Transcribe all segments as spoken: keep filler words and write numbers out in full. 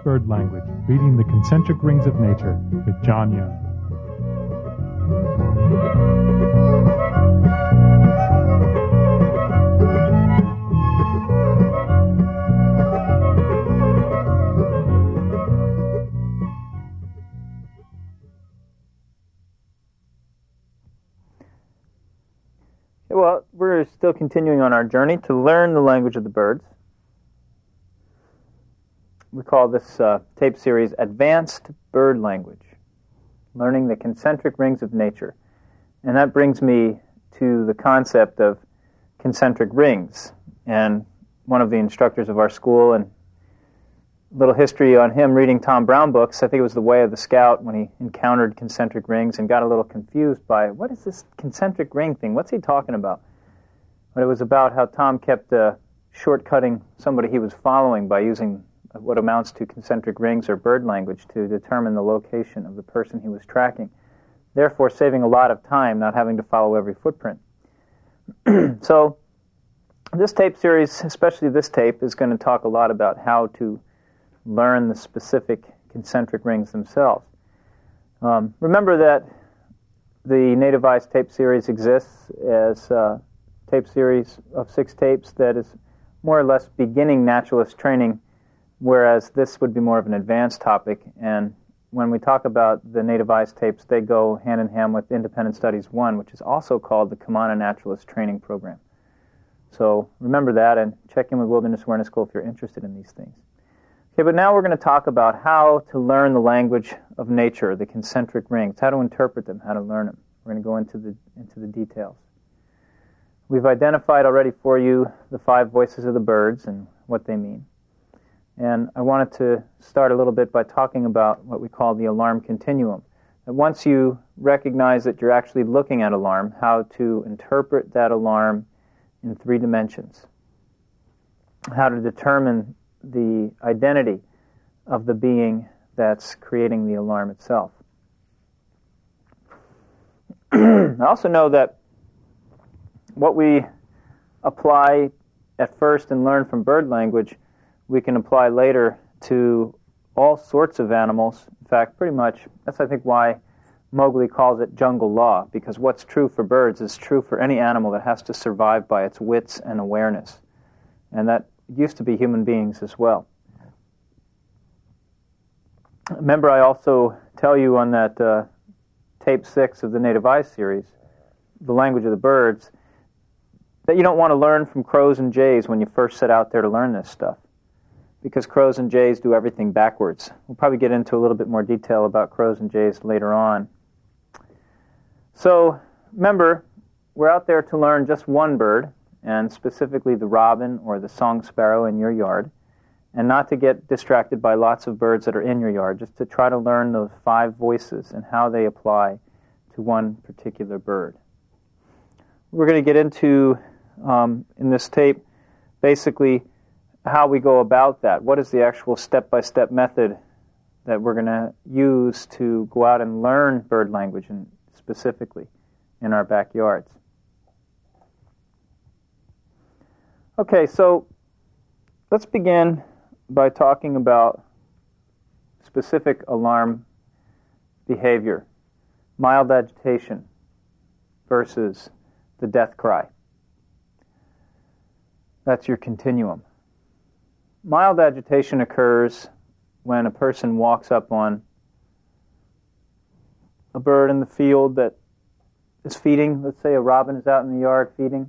Bird Language, Reading the Concentric Rings of Nature with John Young. Well, we're still continuing on our journey to learn the language of the birds. We call this uh, tape series Advanced Bird Language, Learning the Concentric Rings of Nature. And that brings me to the concept of concentric rings. And one of the instructors of our school, and a little history on him reading Tom Brown books, I think it was The Way of the Scout, when he encountered concentric rings and got a little confused by, what is this concentric ring thing? What's he talking about? But it was about how Tom kept uh, shortcutting somebody he was following by using what amounts to concentric rings or bird language to determine the location of the person he was tracking, therefore saving a lot of time not having to follow every footprint. So this tape series, especially this tape, is going to talk a lot about how to learn the specific concentric rings themselves. Um, remember that the Nativized tape series exists as a tape series of six tapes that is more or less beginning naturalist training, whereas this would be more of an advanced topic. And when we talk about the Nativized tapes, they go hand in hand with Independent Studies one, which is also called the Kumana Naturalist Training Program. So remember that and check in with Wilderness Awareness School if you're interested in these things. Okay, but now we're going to talk about how to learn the language of nature, the concentric rings, how to interpret them, how to learn them. We're going to go into the into the details. We've identified already for you the five voices of the birds and what they mean. And I wanted to start a little bit by talking about what we call the alarm continuum. And once you recognize that you're actually looking at alarm, how to interpret that alarm in three dimensions, how to determine the identity of the being that's creating the alarm itself. I also know that what we apply at first and learn from bird language, we can apply later to all sorts of animals. In fact, pretty much, that's I think why Mowgli calls it jungle law, because what's true for birds is true for any animal that has to survive by its wits and awareness. And that used to be human beings as well. Remember, I also tell you on that uh, tape six of the Nativized series, the language of the birds, that you don't want to learn from crows and jays when you first set out there to learn this stuff, because crows and jays do everything backwards. We'll probably get into a little bit more detail about crows and jays later on. So, remember, we're out there to learn just one bird, and specifically the robin or the song sparrow in your yard, and not to get distracted by lots of birds that are in your yard, just to try to learn those five voices and how they apply to one particular bird. We're going to get into, um, in this tape, basically how we go about that. What is the actual step-by-step method that we're going to use to go out and learn bird language, and specifically in our backyards. Okay, so let's begin by talking about specific alarm behavior, mild agitation versus the death cry. That's your continuum. Mild agitation occurs when a person walks up on a bird in the field that is feeding. Let's say a robin is out in the yard feeding.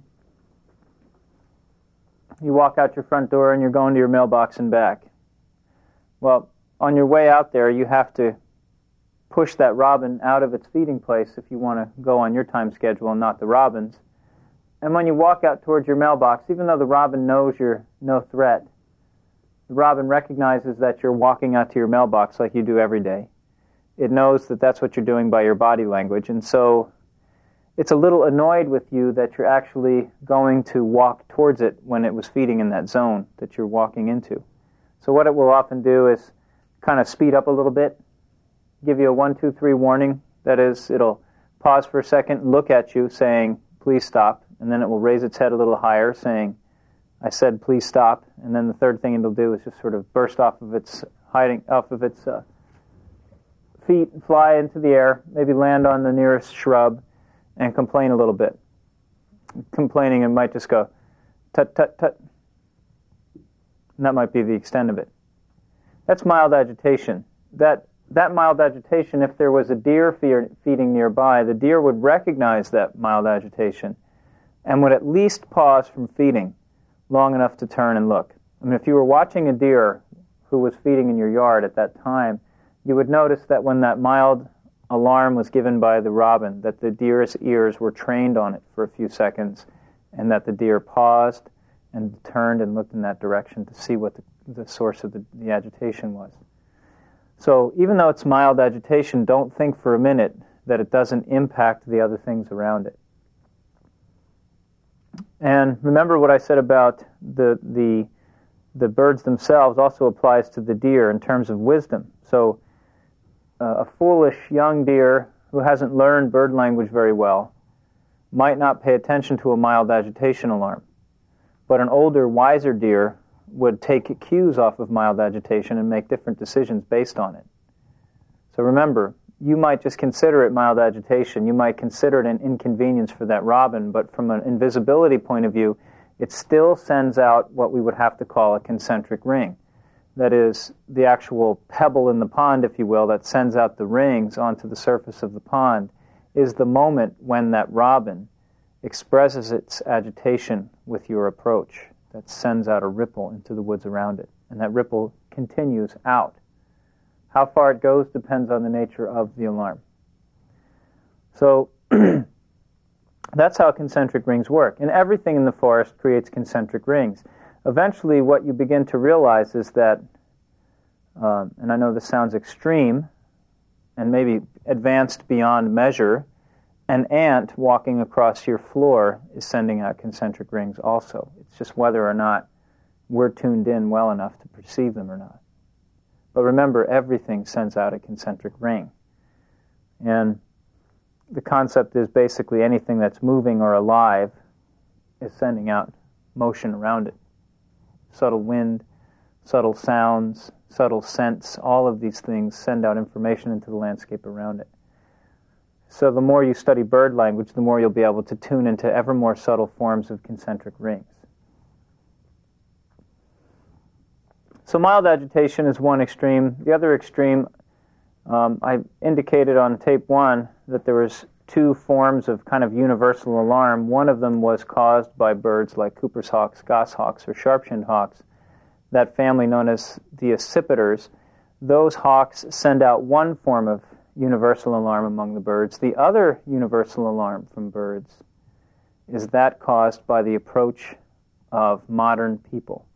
You walk out your front door and you're going to your mailbox and back. Well, on your way out there, you have to push that robin out of its feeding place if you want to go on your time schedule and not the robin's. And when you walk out towards your mailbox, even though the robin knows you're no threat, the robin recognizes that you're walking out to your mailbox like you do every day. It knows that that's what you're doing by your body language, and so it's a little annoyed with you that you're actually going to walk towards it when it was feeding in that zone that you're walking into. So what it will often do is kind of speed up a little bit, give you a one, two, three warning. That is, it'll pause for a second, look at you saying, please stop, and then it will raise its head a little higher saying, I said please stop, and then the third thing it'll do is just sort of burst off of its hiding off of its uh, feet, fly into the air, maybe land on the nearest shrub, and complain a little bit. Complaining, it might just go, tut, tut, tut. And that might be the extent of it. That's mild agitation. That that mild agitation, if there was a deer fe- feeding nearby, the deer would recognize that mild agitation and would at least pause from feeding long enough to turn and look. I mean, if you were watching a deer who was feeding in your yard at that time, you would notice that when that mild alarm was given by the robin, that the deer's ears were trained on it for a few seconds, and that the deer paused and turned and looked in that direction to see what the, the source of the, the agitation was. So even though it's mild agitation, don't think for a minute that it doesn't impact the other things around it. And remember what I said about the the the birds themselves also applies to the deer in terms of wisdom. So uh, a foolish young deer who hasn't learned bird language very well might not pay attention to a mild agitation alarm. But an older, wiser deer would take cues off of mild agitation and make different decisions based on it. So remember, you might just consider it mild agitation. You might consider it an inconvenience for that robin, but from an invisibility point of view, it still sends out what we would have to call a concentric ring. That is, the actual pebble in the pond, if you will, that sends out the rings onto the surface of the pond is the moment when that robin expresses its agitation with your approach. That sends out a ripple into the woods around it, and that ripple continues out. How far it goes depends on the nature of the alarm. So that's how concentric rings work. And everything in the forest creates concentric rings. Eventually, what you begin to realize is that, uh, and I know this sounds extreme and maybe advanced beyond measure, an ant walking across your floor is sending out concentric rings also. It's just whether or not we're tuned in well enough to perceive them or not. But remember, everything sends out a concentric ring. And the concept is basically anything that's moving or alive is sending out motion around it. Subtle wind, subtle sounds, subtle scents, all of these things send out information into the landscape around it. So the more you study bird language, the more you'll be able to tune into ever more subtle forms of concentric rings. So mild agitation is one extreme. The other extreme, um, I indicated on tape one that there was two forms of kind of universal alarm. One of them was caused by birds like Cooper's hawks, goshawks, or sharp-shinned hawks, that family known as the accipiters. Those hawks send out one form of universal alarm among the birds. The other universal alarm from birds is that caused by the approach of modern people.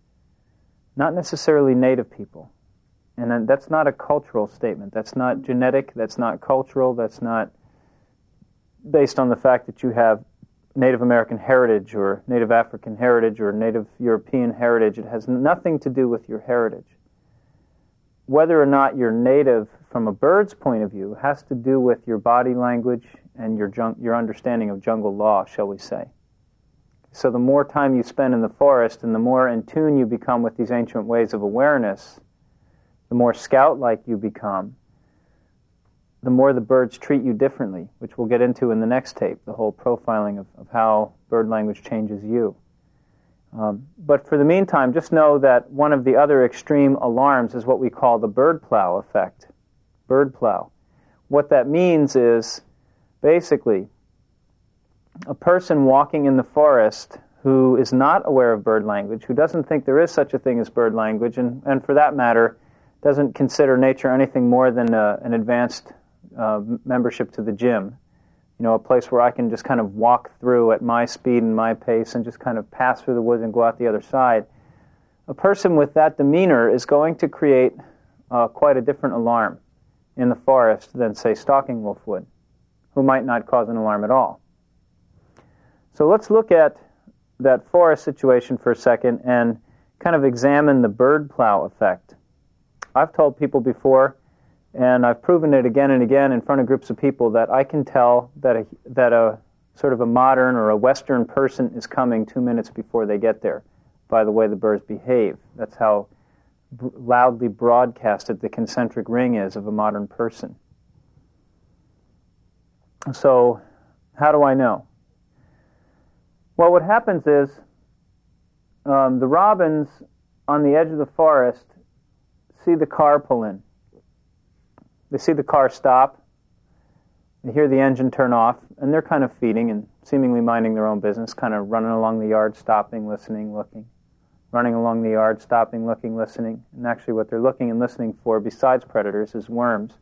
Not necessarily native people. And that's not a cultural statement. That's not genetic, that's not cultural, that's not based on the fact that you have Native American heritage or Native African heritage or Native European heritage. It has nothing to do with your heritage. Whether or not you're native from a bird's point of view has to do with your body language and your jung- your understanding of jungle law, shall we say. So the more time you spend in the forest and the more in tune you become with these ancient ways of awareness, the more scout-like you become, the more the birds treat you differently, which we'll get into in the next tape, the whole profiling of, of how bird language changes you. Um, but for the meantime, just know that one of the other extreme alarms is what we call the bird plow effect. Bird plow. What that means is, basically, a person walking in the forest who is not aware of bird language, who doesn't think there is such a thing as bird language, and, and for that matter, doesn't consider nature anything more than uh, an advanced uh, membership to the gym. You know, a place where I can just kind of walk through at my speed and my pace and just kind of pass through the woods and go out the other side. A person with that demeanor is going to create uh, quite a different alarm in the forest than, say, stalking wolf would, who might not cause an alarm at all. So let's look at that forest situation for a second and kind of examine the bird plow effect. I've told people before, and I've proven it again and again in front of groups of people, that I can tell that a, that a sort of a modern or a Western person is coming two minutes before they get there by the way the birds behave. That's how b- loudly broadcasted the concentric ring is of a modern person. So, how do I know? Well, what happens is um, the robins on the edge of the forest see the car pull in. They see the car stop. They hear the engine turn off, and they're kind of feeding and seemingly minding their own business, kind of running along the yard, stopping, listening, looking. Running along the yard, stopping, looking, listening. And actually what they're looking and listening for, besides predators, is worms.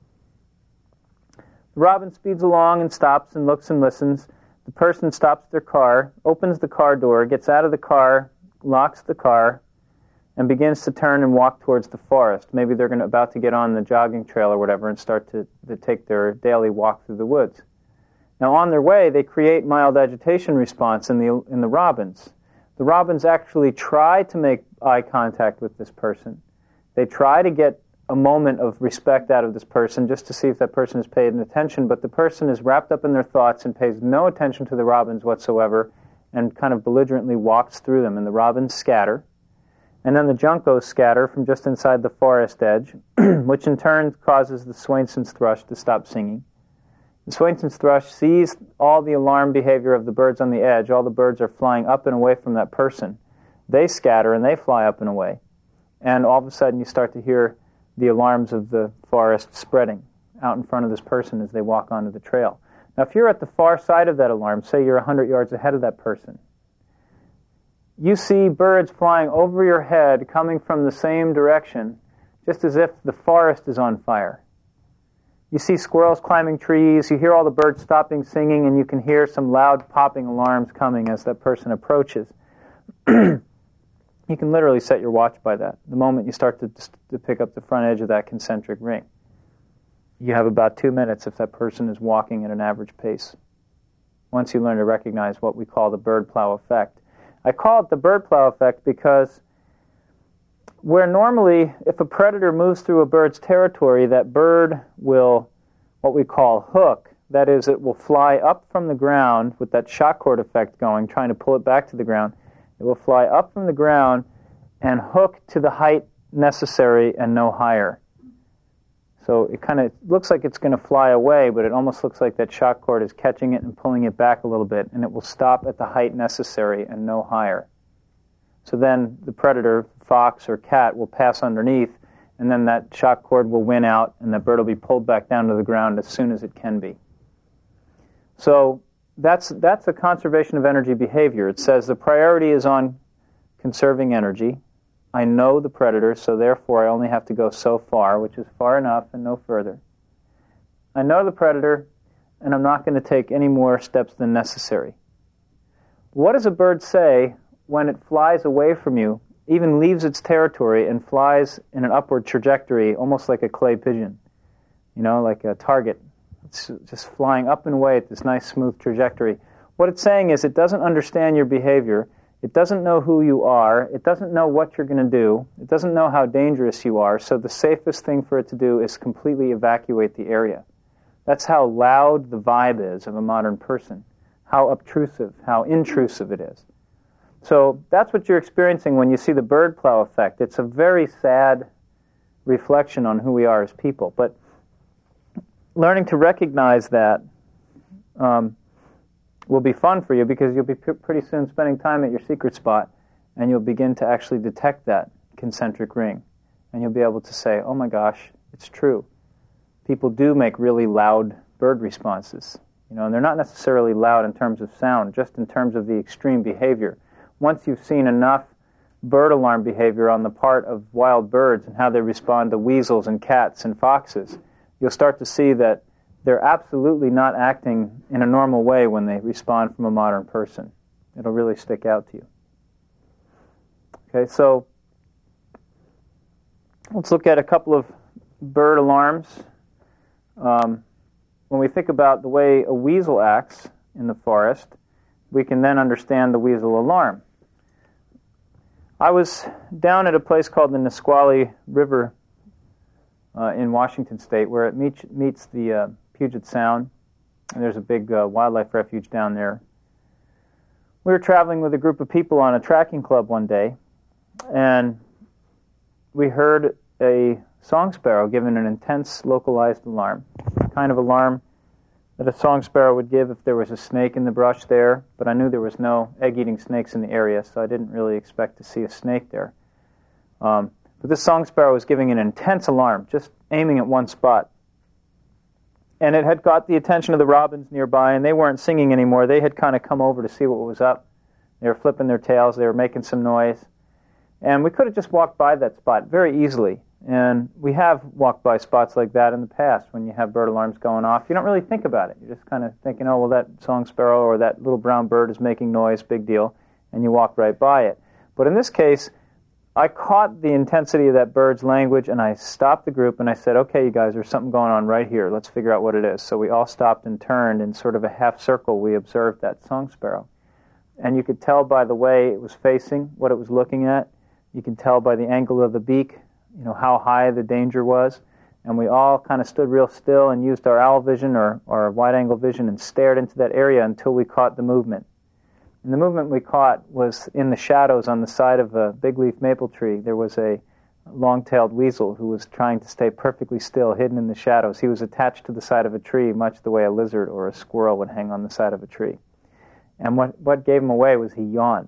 The robin speeds along and stops and looks and listens. The person stops their car, opens the car door, gets out of the car, locks the car, and begins to turn and walk towards the forest. Maybe they're going to, about to get on the jogging trail or whatever and start to, to take their daily walk through the woods. Now, on their way, they create mild agitation response in the in the robins. The robins actually try to make eye contact with this person. They try to get a moment of respect out of this person just to see if that person is paying attention, but the person is wrapped up in their thoughts and pays no attention to the robins whatsoever and kind of belligerently walks through them, and the robins scatter. And then the juncos scatter from just inside the forest edge, which in turn causes the Swainson's thrush to stop singing. The Swainson's thrush sees all the alarm behavior of the birds on the edge. All the birds are flying up and away from that person. They scatter and they fly up and away. And all of a sudden you start to hear the alarms of the forest spreading out in front of this person as they walk onto the trail. Now, if you're at the far side of that alarm, say you're one hundred yards ahead of that person, you see birds flying over your head coming from the same direction, just as if the forest is on fire. You see squirrels climbing trees, you hear all the birds stopping singing, and you can hear some loud popping alarms coming as that person approaches. You can literally set your watch by that. The moment you start to, to pick up the front edge of that concentric ring, you have about two minutes if that person is walking at an average pace. Once you learn to recognize what we call the bird plow effect. I call it the bird plow effect because where normally, if a predator moves through a bird's territory, that bird will, what we call hook, that is, it will fly up from the ground with that shock cord effect going, trying to pull it back to the ground. It will fly up from the ground and hook to the height necessary and no higher. So it kind of looks like it's going to fly away, but it almost looks like that shock cord is catching it and pulling it back a little bit, and it will stop at the height necessary and no higher. So then the predator, fox or cat, will pass underneath, and then that shock cord will win out, and the bird will be pulled back down to the ground as soon as it can be. So that's that's a conservation of energy behavior. It says the priority is on conserving energy. I know the predator, so therefore I only have to go so far, which is far enough and no further. I know the predator, and I'm not going to take any more steps than necessary. What does a bird say when it flies away from you, even leaves its territory and flies in an upward trajectory, almost like a clay pigeon, you know, like a target? It's just flying up and away at this nice smooth trajectory. What it's saying is it doesn't understand your behavior. It doesn't know who you are. It doesn't know what you're going to do. It doesn't know how dangerous you are. So the safest thing for it to do is completely evacuate the area. That's how loud the vibe is of a modern person, how obtrusive, how intrusive it is. So that's what you're experiencing when you see the bird plow effect. It's a very sad reflection on who we are as people. But learning to recognize that um, will be fun for you, because you'll be p- pretty soon spending time at your secret spot, and you'll begin to actually detect that concentric ring. And you'll be able to say, oh my gosh, it's true. People do make really loud bird responses. You know, and they're not necessarily loud in terms of sound, just in terms of the extreme behavior. Once you've seen enough bird alarm behavior on the part of wild birds and how they respond to weasels and cats and foxes, you'll start to see that they're absolutely not acting in a normal way when they respond from a modern person. It'll really stick out to you. Okay, so let's look at a couple of bird alarms. Um, when we think about the way a weasel acts in the forest, we can then understand the weasel alarm. I was down at a place called the Nisqually River uh, in Washington State, where it meets, meets the uh, Puget Sound, and there's a big uh, wildlife refuge down there. We were traveling with a group of people on a tracking club one day, and we heard a song sparrow giving an intense localized alarm, the kind of alarm that a song sparrow would give if there was a snake in the brush there, but I knew there was no egg-eating snakes in the area, so I didn't really expect to see a snake there. Um, but this song sparrow was giving an intense alarm, just aiming at one spot. And it had got the attention of the robins nearby, and they weren't singing anymore. They had kind of come over to see what was up. They were flipping their tails. They were making some noise. And we could have just walked by that spot very easily. And we have walked by spots like that in the past when you have bird alarms going off. You don't really think about it. You're just kind of thinking, oh, well, that song sparrow or that little brown bird is making noise, big deal, and you walk right by it. But in this case, I caught the intensity of that bird's language, and I stopped the group, and I said, okay, you guys, there's something going on right here. Let's figure out what it is. So we all stopped and turned in sort of a half circle. We observed that song sparrow. And you could tell by the way it was facing, what it was looking at. You could tell by the angle of the beak, you know, how high the danger was. And we all kind of stood real still and used our owl vision or, or wide-angle vision and stared into that area until we caught the movement. And the movement we caught was in the shadows on the side of a big-leaf maple tree. There was a long-tailed weasel who was trying to stay perfectly still, hidden in the shadows. He was attached to the side of a tree, much the way a lizard or a squirrel would hang on the side of a tree. And what, what gave him away was he yawned.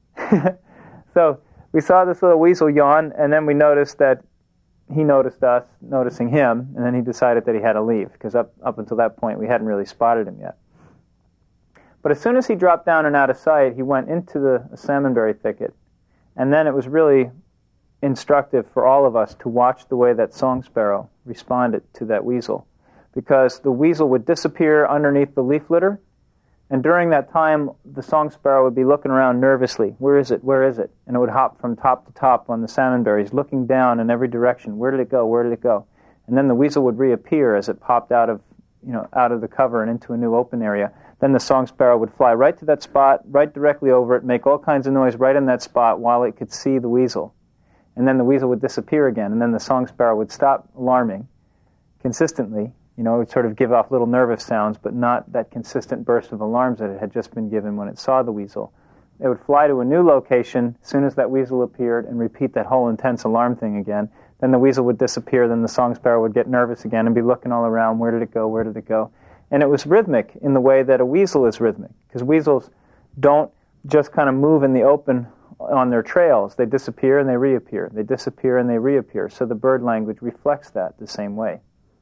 So we saw this little weasel yawn, and then we noticed that he noticed us, noticing him, and then he decided that he had to leave, because up, up until that point we hadn't really spotted him yet. But as soon as he dropped down and out of sight, he went into the salmonberry thicket, and then it was really instructive for all of us to watch the way that song sparrow responded to that weasel, because the weasel would disappear underneath the leaf litter, and during that time, the song sparrow would be looking around nervously. Where is it? Where is it? And it would hop from top to top on the salmonberries, looking down in every direction. Where did it go? Where did it go? And then the weasel would reappear as it popped out of, you know, out of the cover and into a new open area. Then the song sparrow would fly right to that spot, right directly over it, make all kinds of noise right in that spot while it could see the weasel. And then the weasel would disappear again, and then the song sparrow would stop alarming consistently. You know, it would sort of give off little nervous sounds, but not that consistent burst of alarms that it had just been given when it saw the weasel. It would fly to a new location as soon as that weasel appeared and repeat that whole intense alarm thing again. Then the weasel would disappear, then the song sparrow would get nervous again and be looking all around. Where did it go? Where did it go? And it was rhythmic in the way that a weasel is rhythmic, because weasels don't just kind of move in the open on their trails. They disappear and they reappear. They disappear and they reappear. So the bird language reflects that the same way.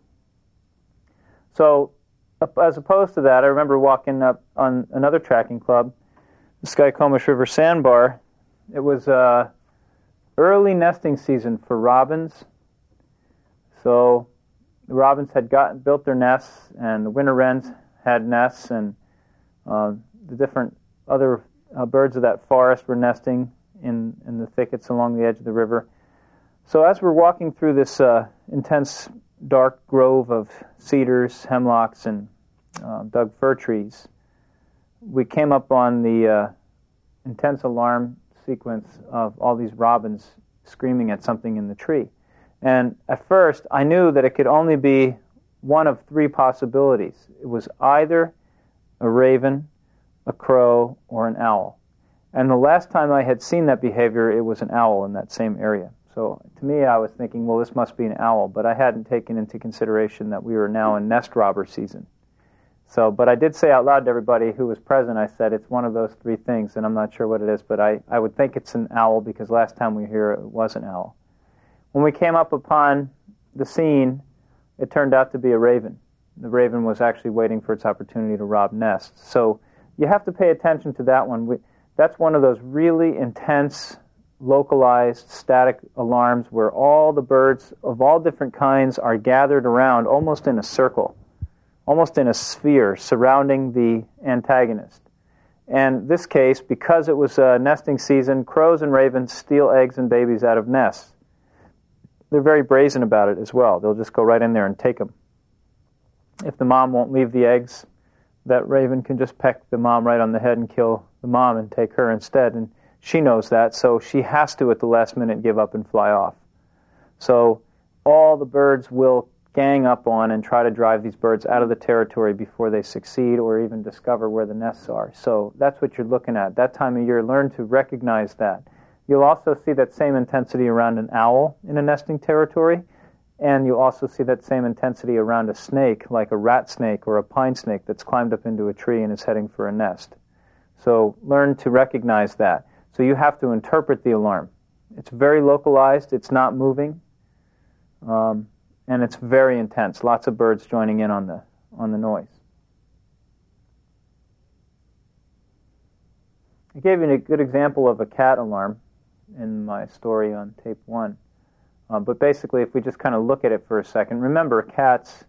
So, as opposed to that, I remember walking up on another tracking club, the Skykomish River Sandbar. It was uh, early nesting season for robins. So, the robins had gotten built their nests, and the winter wrens had nests, and uh, the different other uh, birds of that forest were nesting in, in the thickets along the edge of the river. So, as we're walking through this uh, intense dark grove of cedars, hemlocks, and uh, dug fir trees, we came up on the uh, intense alarm sequence of all these robins screaming at something in the tree. And at first, I knew that it could only be one of three possibilities. It was either a raven, a crow, or an owl. And the last time I had seen that behavior, it was an owl in that same area. So to me, I was thinking, well, this must be an owl, but I hadn't taken into consideration that we were now in nest robber season. So, but I did say out loud to everybody who was present, I said, it's one of those three things, and I'm not sure what it is, but I, I would think it's an owl because last time we were here, it was an owl. When we came up upon the scene, it turned out to be a raven. The raven was actually waiting for its opportunity to rob nests. So you have to pay attention to that one. We, that's one of those really intense, localized static alarms where all the birds of all different kinds are gathered around almost in a circle, almost in a sphere surrounding the antagonist. And this case, because it was uh, nesting season, crows and ravens steal eggs and babies out of nests. They're very brazen about it as well. They'll just go right in there and take them. If the mom won't leave the eggs, that raven can just peck the mom right on the head and kill the mom and take her instead. And she knows that, so she has to, at the last minute, give up and fly off. So all the birds will gang up on and try to drive these birds out of the territory before they succeed or even discover where the nests are. So that's what you're looking at. That time of year, learn to recognize that. You'll also see that same intensity around an owl in a nesting territory, and you'll also see that same intensity around a snake, like a rat snake or a pine snake that's climbed up into a tree and is heading for a nest. So learn to recognize that. So you have to interpret the alarm. It's very localized, it's not moving, um, and it's very intense. Lots of birds joining in on the on the noise. I gave you a good example of a cat alarm in my story on tape one. Uh, but basically, if we just kind of look at it for a second, remember, cats,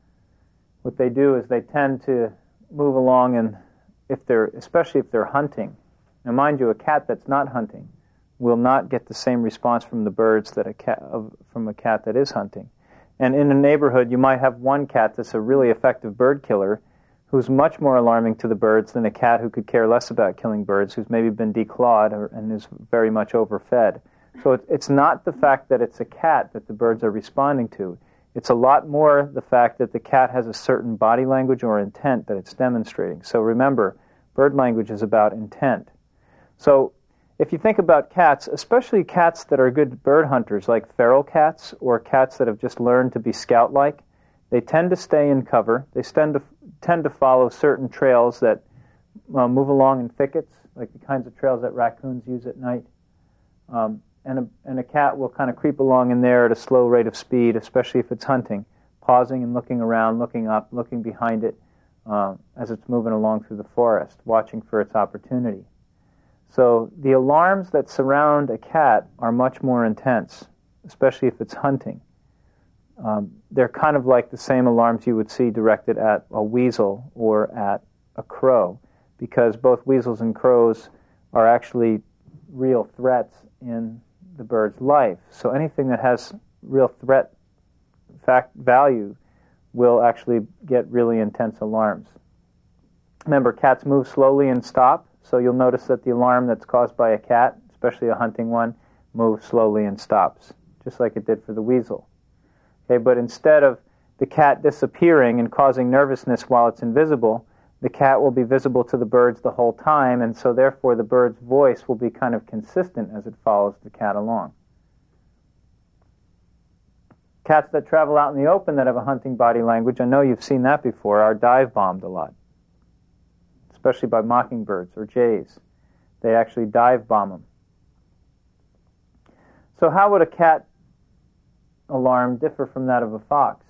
what they do is they tend to move along, and if they're, especially if they're hunting. Now, mind you, a cat that's not hunting will not get the same response from the birds that a cat of, from a cat that is hunting. And in a neighborhood, you might have one cat that's a really effective bird killer, who's much more alarming to the birds than a cat who could care less about killing birds, who's maybe been declawed or, and is very much overfed. So it, it's not the fact that it's a cat that the birds are responding to. It's a lot more the fact that the cat has a certain body language or intent that it's demonstrating. So remember, bird language is about intent. So if you think about cats, especially cats that are good bird hunters, like feral cats or cats that have just learned to be scout-like, they tend to stay in cover. They tend to tend to follow certain trails that uh, move along in thickets, like the kinds of trails that raccoons use at night. Um, and, a, and a cat will kind of creep along in there at a slow rate of speed, especially if it's hunting, pausing and looking around, looking up, looking behind it uh, as it's moving along through the forest, watching for its opportunity. So the alarms that surround a cat are much more intense, especially if it's hunting. Um, they're kind of like the same alarms you would see directed at a weasel or at a crow, because both weasels and crows are actually real threats in the bird's life. So anything that has real threat fact value will actually get really intense alarms. Remember, cats move slowly and stop, so you'll notice that the alarm that's caused by a cat, especially a hunting one, moves slowly and stops, just like it did for the weasel. Okay, but instead of the cat disappearing and causing nervousness while it's invisible, the cat will be visible to the birds the whole time, and so therefore the bird's voice will be kind of consistent as it follows the cat along. Cats that travel out in the open that have a hunting body language, I know you've seen that before, are dive-bombed a lot, especially by mockingbirds or jays. They actually dive-bomb them. So how would a cat alarm differ from that of a fox?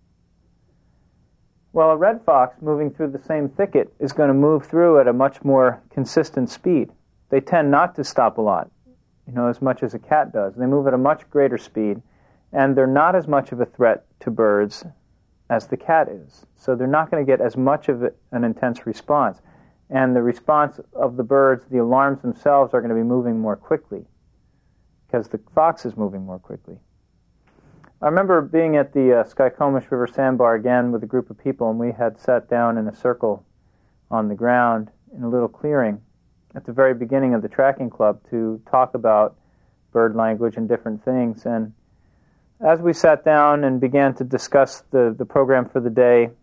Well, a red fox moving through the same thicket is going to move through at a much more consistent speed. They tend not to stop a lot, you know, as much as a cat does. They move at a much greater speed, and they're not as much of a threat to birds as the cat is. So they're not going to get as much of an intense response. And the response of the birds, the alarms themselves, are going to be moving more quickly because the fox is moving more quickly. I remember being at the uh, Skykomish River Sandbar again with a group of people, and we had sat down in a circle on the ground in a little clearing at the very beginning of the tracking club to talk about bird language and different things. And as we sat down and began to discuss the, the program for the day,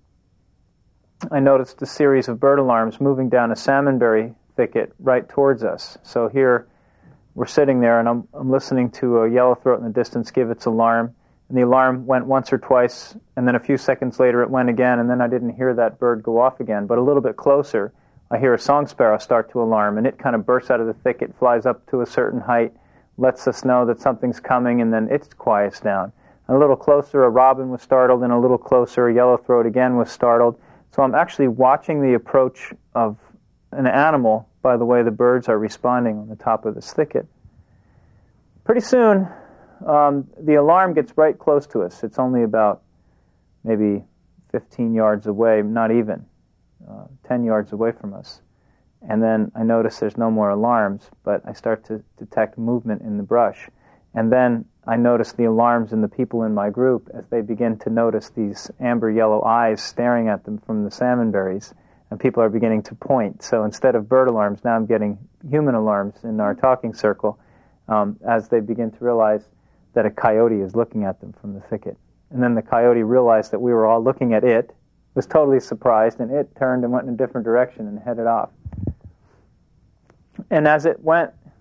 I noticed a series of bird alarms moving down a salmonberry thicket right towards us. So here we're sitting there, and I'm, I'm listening to a yellowthroat in the distance give its alarm. And the alarm went once or twice, and then a few seconds later it went again, and then I didn't hear that bird go off again. But a little bit closer, I hear a song sparrow start to alarm, and it kind of bursts out of the thicket, flies up to a certain height, lets us know that something's coming, and then it quiets down. And a little closer, a robin was startled, and a little closer, a yellowthroat again was startled. So I'm actually watching the approach of an animal by the way the birds are responding on the top of this thicket. Pretty soon, Um, the alarm gets right close to us. It's only about maybe fifteen yards away, not even, uh, ten yards away from us. And then I notice there's no more alarms, but I start to detect movement in the brush. And then I notice the alarms in the people in my group as they begin to notice these amber yellow eyes staring at them from the salmonberries, and people are beginning to point. So instead of bird alarms, now I'm getting human alarms in our talking circle um, as they begin to realize that a coyote is looking at them from the thicket. And then the coyote realized that we were all looking at it, was totally surprised, and it turned and went in a different direction and headed off. And as it went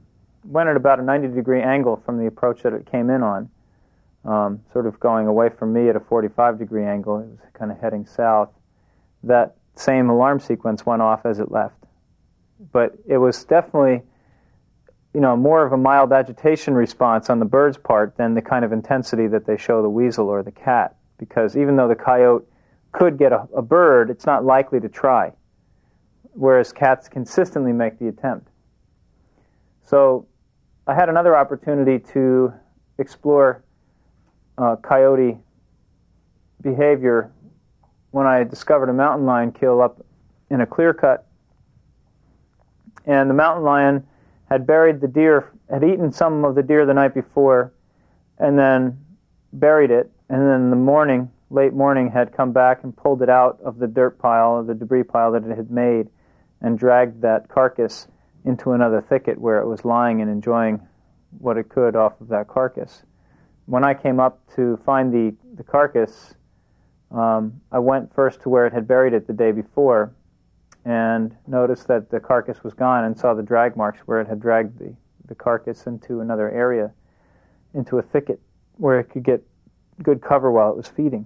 went at about a ninety degree angle from the approach that it came in on, um, sort of going away from me at a forty-five degree angle. It was kind of heading south. That same alarm sequence went off as it left. But it was definitely, you know, more of a mild agitation response on the bird's part than the kind of intensity that they show the weasel or the cat. Because even though the coyote could get a, a bird, it's not likely to try, whereas cats consistently make the attempt. So I had another opportunity to explore uh, coyote behavior when I discovered a mountain lion kill up in a clear cut. And the mountain lion had buried the deer, had eaten some of the deer the night before, and then buried it, and then in the morning, late morning, had come back and pulled it out of the dirt pile, the debris pile that it had made, and dragged that carcass into another thicket where it was lying and enjoying what it could off of that carcass. When I came up to find the, the carcass, um, I went first to where it had buried it the day before, and noticed that the carcass was gone, and saw the drag marks where it had dragged the, the carcass into another area, into a thicket, where it could get good cover while it was feeding.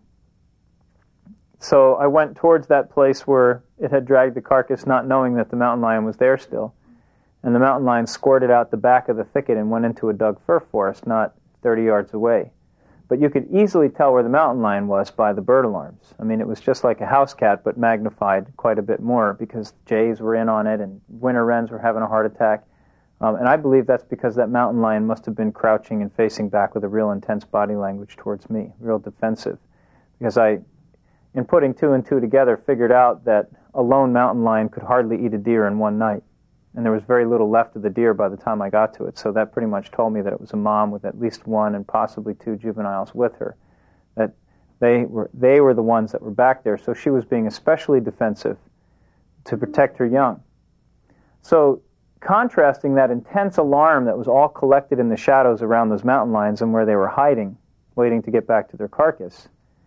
So I went towards that place where it had dragged the carcass, not knowing that the mountain lion was there still. And the mountain lion squirted out the back of the thicket and went into a Doug fir forest not thirty yards away. But you could easily tell where the mountain lion was by the bird alarms. I mean, it was just like a house cat, but magnified quite a bit more, because jays were in on it and winter wrens were having a heart attack. Um, and I believe that's because that mountain lion must have been crouching and facing back with a real intense body language towards me, real defensive. Because I, in putting two and two together, figured out that a lone mountain lion could hardly eat a deer in one night. And there was very little left of the deer by the time I got to it. So that pretty much told me that it was a mom with at least one and possibly two juveniles with her. That they were they were the ones that were back there. So she was being especially defensive to protect her young. So contrasting that intense alarm that was all collected in the shadows around those mountain lions and where they were hiding, waiting to get back to their carcass,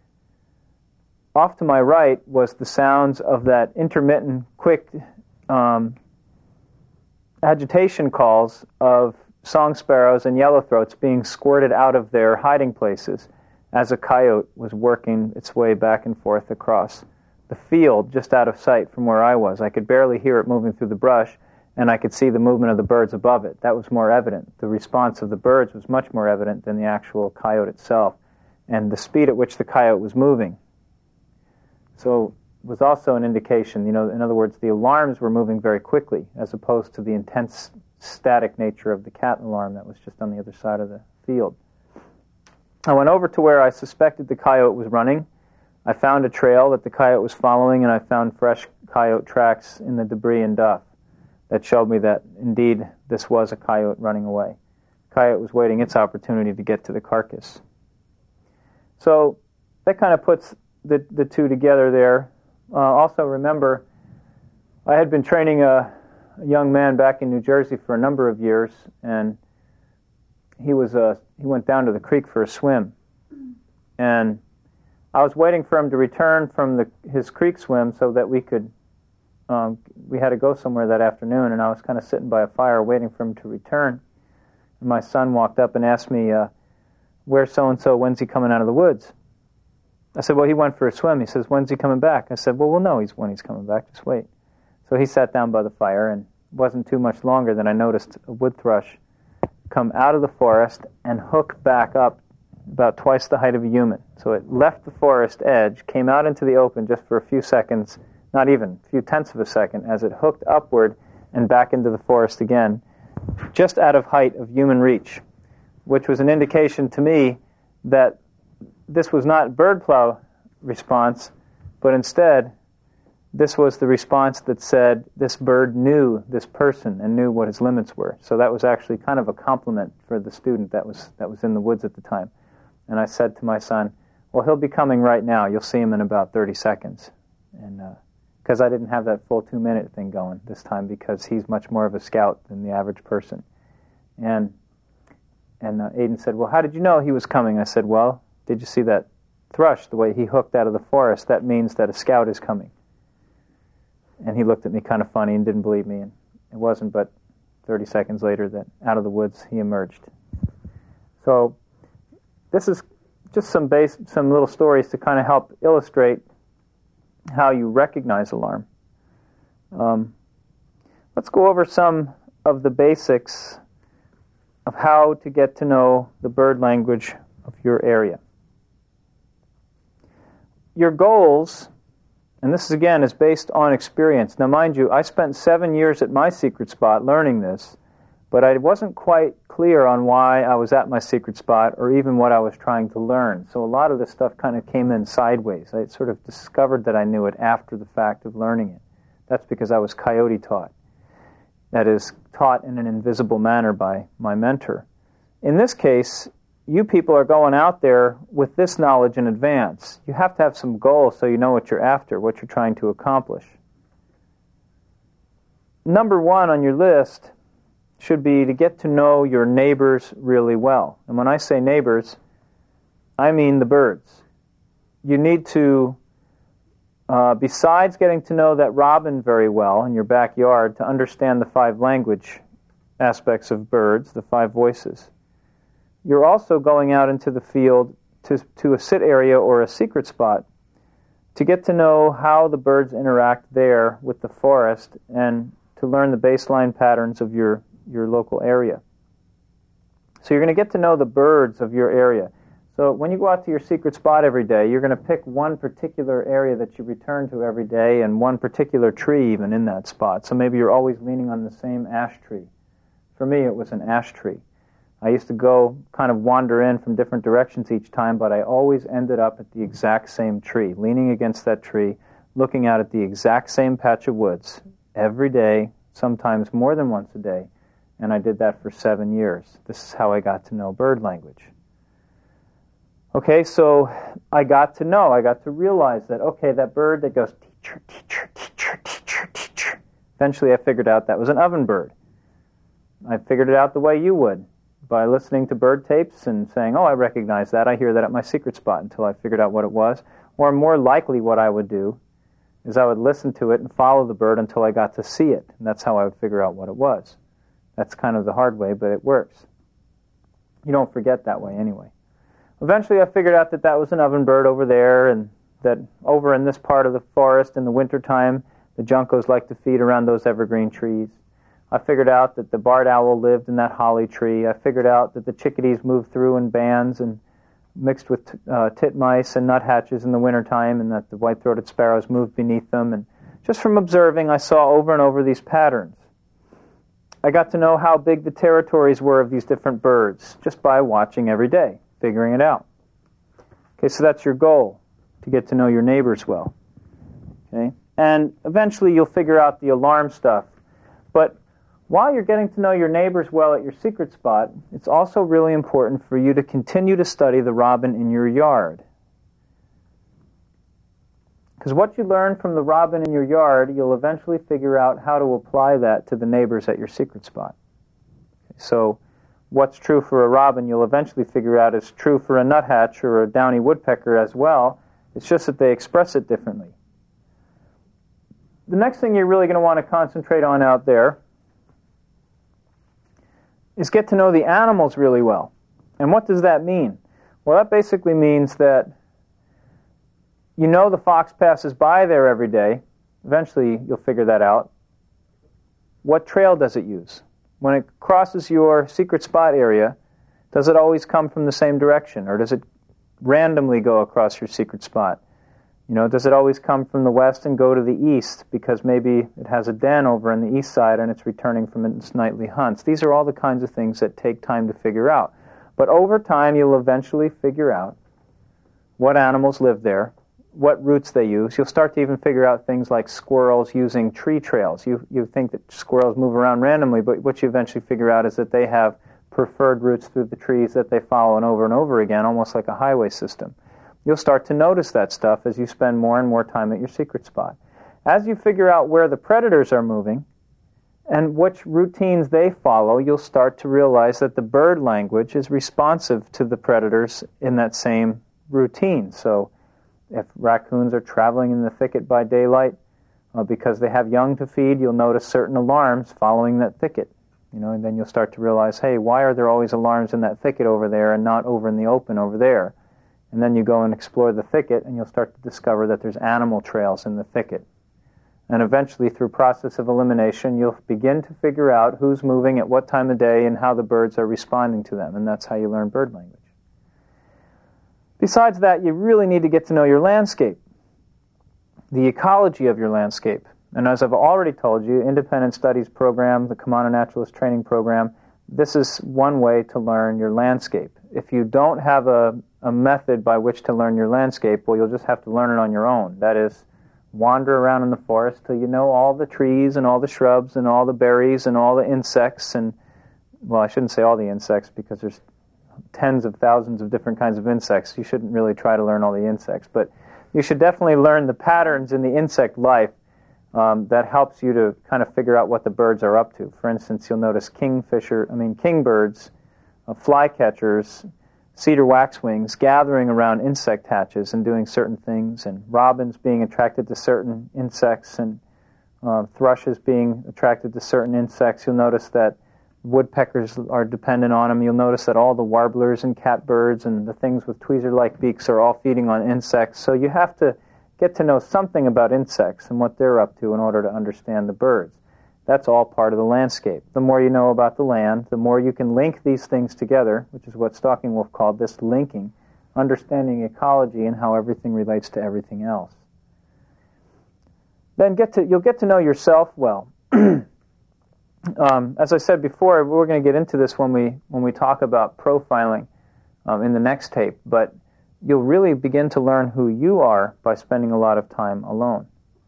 off to my right was the sounds of that intermittent, quick um, agitation calls of song sparrows and yellowthroats being squirted out of their hiding places as a coyote was working its way back and forth across the field just out of sight from where I was. I could barely hear it moving through the brush, and I could see the movement of the birds above it. That was more evident. The response of the birds was much more evident than the actual coyote itself, and the speed at which the coyote was moving. So it was also an indication, you know, in other words, the alarms were moving very quickly as opposed to the intense static nature of the cat alarm that was just on the other side of the field. I went over to where I suspected the coyote was running. I found a trail that the coyote was following, and I found fresh coyote tracks in the debris and duff that showed me that, indeed, this was a coyote running away. The coyote was waiting its opportunity to get to the carcass. So that kind of puts the, the two together there. Uh, also remember, I had been training a, a young man back in New Jersey for a number of years, and he was uh, he went down to the creek for a swim. And I was waiting for him to return from the, his creek swim so that we could, um, we had to go somewhere that afternoon, and I was kind of sitting by a fire waiting for him to return. And my son walked up and asked me, uh, where's so-and-so, when's he coming out of the woods? I said, well, he went for a swim. He says, when's he coming back? I said, well, we'll know he's when he's coming back, just wait. So he sat down by the fire, and it wasn't too much longer than I noticed a wood thrush come out of the forest and hook back up about twice the height of a human. So it left the forest edge, came out into the open just for a few seconds, not even a few tenths of a second, as it hooked upward and back into the forest again, just out of height of human reach, which was an indication to me that this was not bird plow response, but instead this was the response that said this bird knew this person and knew what his limits were. So that was actually kind of a compliment for the student that was that was in the woods at the time. And I said to my son, well, he'll be coming right now. You'll see him in about thirty seconds. And because uh, I didn't have that full two-minute thing going this time, because he's much more of a scout than the average person. And and uh, Aiden said, well, how did you know he was coming? I said, well, did you see that thrush, the way he hooked out of the forest? That means that a scout is coming. And he looked at me kind of funny and didn't believe me, and it wasn't but thirty seconds later that out of the woods he emerged. So this is just some base, some little stories to kind of help illustrate how you recognize alarm. Um, let's go over some of the basics of how to get to know the bird language of your area. Your goals, and this again is based on experience. Now mind you, I spent seven years at my secret spot learning this, but I wasn't quite clear on why I was at my secret spot or even what I was trying to learn. So a lot of this stuff kind of came in sideways. I sort of discovered that I knew it after the fact of learning it. That's because I was coyote taught. That is, taught in an invisible manner by my mentor. In this case, you people are going out there with this knowledge in advance. You have to have some goals so you know what you're after, what you're trying to accomplish. Number one on your list should be to get to know your neighbors really well. And when I say neighbors, I mean the birds. You need to, uh, besides getting to know that robin very well in your backyard, to understand the five language aspects of birds, the five voices. You're also going out into the field to, to a sit area or a secret spot to get to know how the birds interact there with the forest and to learn the baseline patterns of your, your local area. So you're going to get to know the birds of your area. So when you go out to your secret spot every day, you're going to pick one particular area that you return to every day and one particular tree even in that spot. So maybe you're always leaning on the same ash tree. For me, it was an ash tree. I used to go kind of wander in from different directions each time, but I always ended up at the exact same tree, leaning against that tree, looking out at the exact same patch of woods every day, sometimes more than once a day, and I did that for seven years. This is how I got to know bird language. Okay, so I got to know, I got to realize that, okay, that bird that goes teacher, teacher, teacher, teacher, teacher. Eventually I figured out that was an oven bird. I figured it out the way you would, by listening to bird tapes and saying, oh, I recognize that, I hear that at my secret spot, until I figured out what it was. Or more likely what I would do is I would listen to it and follow the bird until I got to see it, and that's how I would figure out what it was. That's kind of the hard way, but it works. You don't forget that way anyway. Eventually I figured out that that was an oven bird over there, and that over in this part of the forest in the wintertime, the juncos like to feed around those evergreen trees. I figured out that the barred owl lived in that holly tree. I figured out that the chickadees moved through in bands and mixed with uh, titmice and nuthatches in the wintertime, and that the white-throated sparrows moved beneath them. And just from observing, I saw over and over these patterns. I got to know how big the territories were of these different birds just by watching every day, figuring it out. Okay, so that's your goal, to get to know your neighbors well. Okay, and eventually you'll figure out the alarm stuff. But while you're getting to know your neighbors well at your secret spot, it's also really important for you to continue to study the robin in your yard. Because what you learn from the robin in your yard, you'll eventually figure out how to apply that to the neighbors at your secret spot. Okay, so what's true for a robin, you'll eventually figure out is true for a nuthatch or a downy woodpecker as well. It's just that they express it differently. The next thing you're really going to want to concentrate on out there is get to know the animals really well. And what does that mean? Well, that basically means that you know the fox passes by there every day. Eventually, you'll figure that out. What trail does it use? When it crosses your secret spot area, does it always come from the same direction, or does it randomly go across your secret spot? You know, does it always come from the west and go to the east because maybe it has a den over on the east side and it's returning from its nightly hunts? These are all the kinds of things that take time to figure out. But over time, you'll eventually figure out what animals live there, what routes they use. You'll start to even figure out things like squirrels using tree trails. You, you think that squirrels move around randomly, but what you eventually figure out is that they have preferred routes through the trees that they follow and over and over again, almost like a highway system. You'll start to notice that stuff as you spend more and more time at your secret spot. As you figure out where the predators are moving and which routines they follow, you'll start to realize that the bird language is responsive to the predators in that same routine. So if raccoons are traveling in the thicket by daylight uh, because they have young to feed, you'll notice certain alarms following that thicket. You know, and then you'll start to realize, hey, why are there always alarms in that thicket over there and not over in the open over there? And then you go and explore the thicket, and you'll start to discover that there's animal trails in the thicket. And eventually, through process of elimination, you'll begin to figure out who's moving at what time of day and how the birds are responding to them, and that's how you learn bird language. Besides that, you really need to get to know your landscape, the ecology of your landscape. And as I've already told you, Independent Studies Program, the Kumano Naturalist Training Program, this is one way to learn your landscape. If you don't have a, a method by which to learn your landscape, well, you'll just have to learn it on your own. That is, wander around in the forest till you know all the trees and all the shrubs and all the berries and all the insects and, well, I shouldn't say all the insects because there's tens of thousands of different kinds of insects. You shouldn't really try to learn all the insects, but you should definitely learn the patterns in the insect life. Um, that helps you to kind of figure out what the birds are up to. For instance, you'll notice kingfisher, I mean kingbirds, uh, flycatchers, cedar waxwings gathering around insect hatches and doing certain things, and robins being attracted to certain insects, and uh, thrushes being attracted to certain insects. You'll notice that woodpeckers are dependent on them. You'll notice that all the warblers and catbirds and the things with tweezer-like beaks are all feeding on insects. So you have to get to know something about insects and what they're up to in order to understand the birds. That's all part of the landscape. The more you know about the land, the more you can link these things together, which is what Stalking Wolf called this linking, understanding ecology and how everything relates to everything else. Then get to you'll get to know yourself well. um, as I said before, we're going to get into this when we when we talk about profiling um, in the next tape, but you'll really begin to learn who you are by spending a lot of time alone.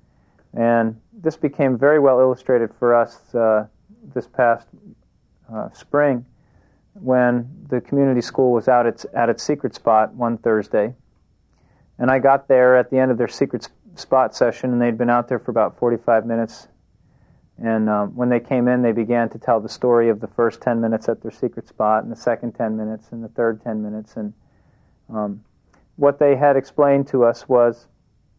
And this became very well illustrated for us uh, this past uh, spring when the community school was out at, at its secret spot one Thursday. And I got there at the end of their secret spot session, and they'd been out there for about forty-five minutes. And um, when they came in, they began to tell the story of the first ten minutes at their secret spot, and the second ten minutes, and the third ten minutes. And um, what they had explained to us was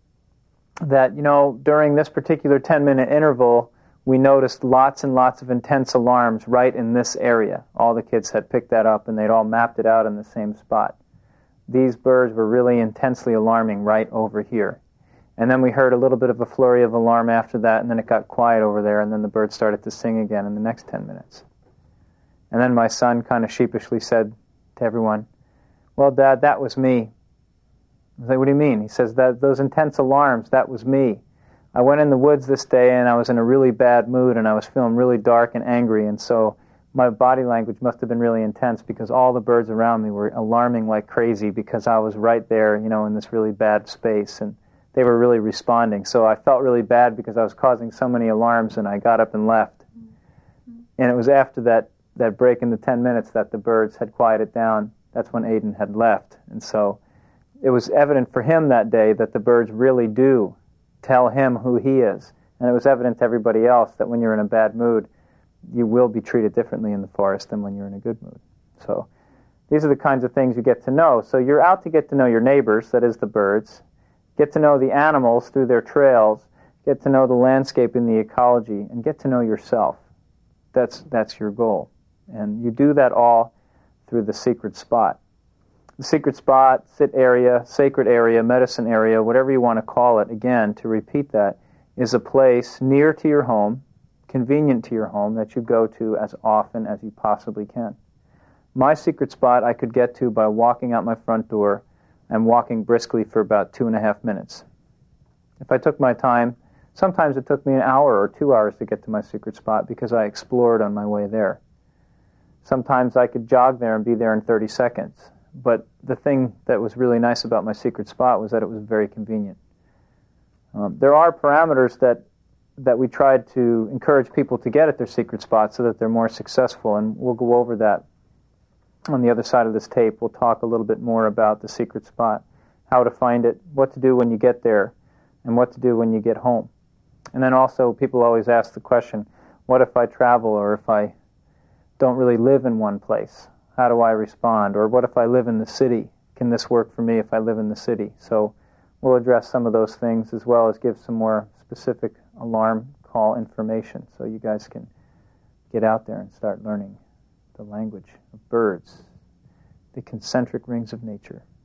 that, you know, during this particular ten-minute interval, we noticed lots and lots of intense alarms right in this area. All the kids had picked that up, and they'd all mapped it out in the same spot. These birds were really intensely alarming right over here. And then we heard a little bit of a flurry of alarm after that, and then it got quiet over there, and then the birds started to sing again in the next ten minutes. And then my son kind of sheepishly said to everyone, "Well, Dad, that was me." I was like, "What do you mean?" He says, "That those intense alarms, that was me. I went in the woods this day and I was in a really bad mood and I was feeling really dark and angry, and so my body language must have been really intense because all the birds around me were alarming like crazy because I was right there, you know, in this really bad space, and they were really responding. So I felt really bad because I was causing so many alarms, and I got up and left." And it was after that, that break in the ten minutes that the birds had quieted down. That's when Aiden had left. And so it was evident for him that day that the birds really do tell him who he is. And it was evident to everybody else that when you're in a bad mood, you will be treated differently in the forest than when you're in a good mood. So these are the kinds of things you get to know. So you're out to get to know your neighbors, that is the birds, get to know the animals through their trails, get to know the landscape and the ecology, and get to know yourself. That's, that's your goal. And you do that all through the secret spot. The secret spot, sit area, sacred area, medicine area, whatever you want to call it, again, to repeat that, is a place near to your home, convenient to your home, that you go to as often as you possibly can. My secret spot I could get to by walking out my front door and walking briskly for about two and a half minutes. If I took my time, sometimes it took me an hour or two hours to get to my secret spot because I explored on my way there. Sometimes I could jog there and be there in thirty seconds. But the thing that was really nice about my secret spot was that it was very convenient. Um, there are parameters that that we tried to encourage people to get at their secret spot so that they're more successful, and we'll go over that on the other side of this tape. We'll talk a little bit more about the secret spot, how to find it, what to do when you get there, and what to do when you get home. And then also, people always ask the question, what if I travel or if I don't really live in one place? How do I respond? Or what if I live in the city? Can this work for me if I live in the city? So we'll address some of those things as well as give some more specific alarm call information so you guys can get out there and start learning the language of birds, the concentric rings of nature.